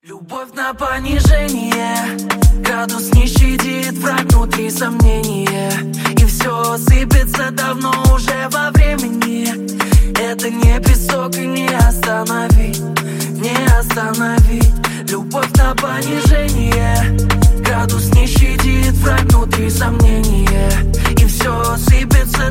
Любовь на понижение, градус не щадит, враг внутри сомнения. И все сыпется давно уже во времени. Это не песок и не остановить, не остановить. Любовь на понижение, градус не щадит, враг внутри сомнения. И все сыпется